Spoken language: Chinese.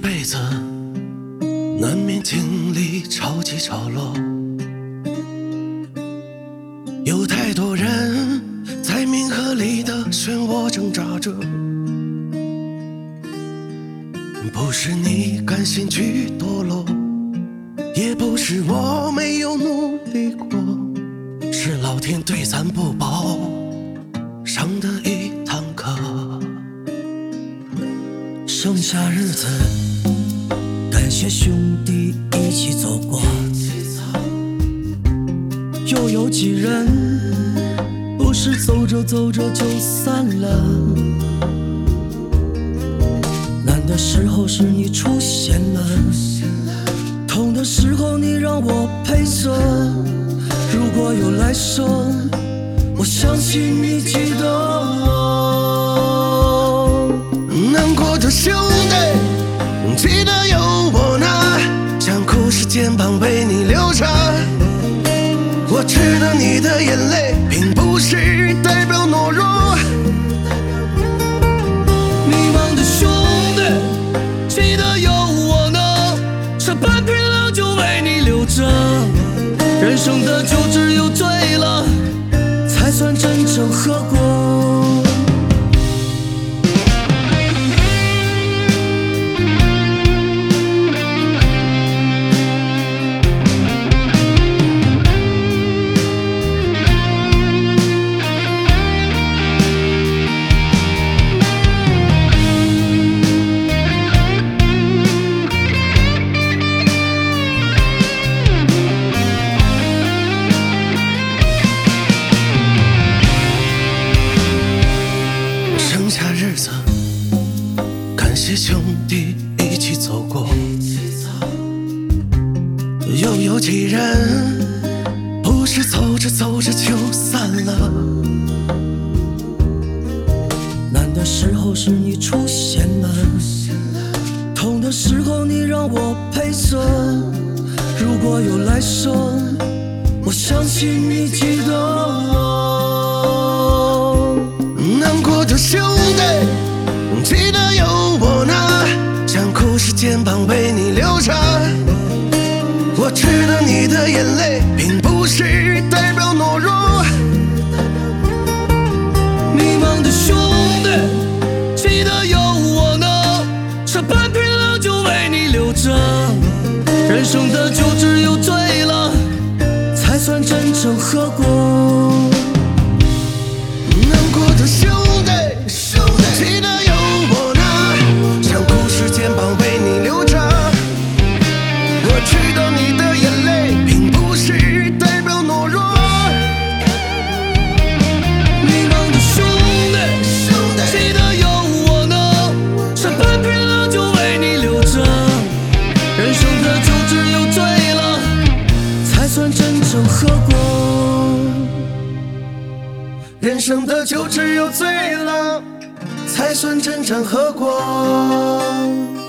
辈子难免经历潮起潮落，有太多人在冥河里的漩涡挣扎着，不是你甘心去堕落，也不是我没有努力过，是老天对咱不薄上的一堂课。 剩下日子，感谢兄弟一起走过，又有几人不是走着走着就散了？难的时候是你出现了，痛的时候你让我陪着。如果有来生，我相信你记得我。 难过的兄弟，记得有我呢，想哭时肩膀为你留着。我知道你的眼泪并不是代表懦弱。 迷茫的兄弟，记得有我呢，这半瓶凉酒为你留着。人生的酒只有醉了，才算真正喝过。 剩下日子，感谢兄弟一起走过，又有几人不是走着走着就散了？ 难的时候是你出现了，痛的时候你让我陪着。如果有来生，我相信你记得我。 难过的兄弟，记得有我呢，想哭时肩膀为你留着。我知道你的眼泪并不是代表懦弱。 迷茫的兄弟，记得有我呢，这半瓶凉酒为你留着。人生的酒只有醉了，才算真正喝过。 难过的兄弟，记得有我呢，想哭时肩膀为你留着。我知道你的眼泪并不是代表懦弱。 迷茫的兄弟，记得有我呢，这半瓶凉酒为你留着。人生的酒只有醉了，才算真正喝过。 人生的酒只有醉了，才算真正喝过。